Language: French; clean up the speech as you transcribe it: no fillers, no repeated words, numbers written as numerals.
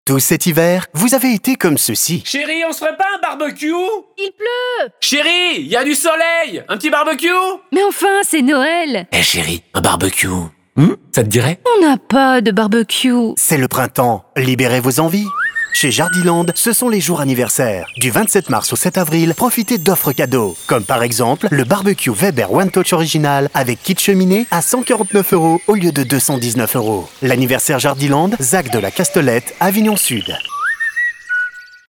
Tout cet hiver, vous avez été comme ceci. Chérie, on se ferait pas un barbecue? Tout cet hiver, vous avez été comme ceci. Chérie, on se ferait pas un barbecue? Il pleut! Chérie, il y a du soleil! Un petit barbecue? Mais enfin, c'est Noël! Chérie, un barbecue. Ça te dirait? On n'a pas de barbecue. C'est le printemps, libérez vos envies. Chez Jardiland, ce sont les jours anniversaires. Du 27 mars au 7 avril, profitez d'offres cadeaux. Comme par exemple, le barbecue Weber One Touch original avec kit cheminée à 149 € au lieu de 219 €. L'anniversaire Jardiland, ZAC de la Castelette, Avignon Sud.